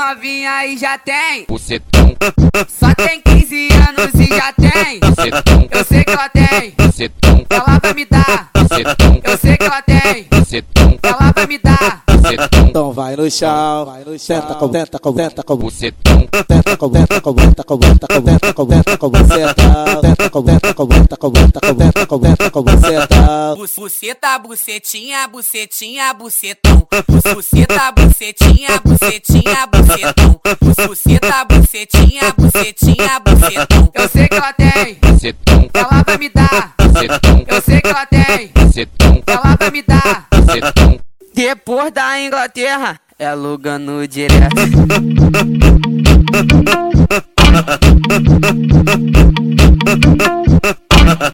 novinha e já tem bucetão, só tem 15 anos e já tem bucetão, eu sei que ela tem, bucetão, ela vai me dar, bucetão, eu sei que ela tem, bucetão, ela vai me dar. bucetão, Então vai no chão, senta com bucetão, tenta com bucetão, tenta com bucetão, tenta com bucetão. Buceta, bucetinha, bucetinha, bucetão. Buceta, bucetinha, bucetinha, bucetão. Buceta, bucetinha, bucetinha, bucetão. Eu sei que ela tem, bucetão, ela vai me dar. bucetão, Eu sei que ela tem, bucetão, ela vai me dar. bucetão. Depois da Inglaterra, é Lugano direto.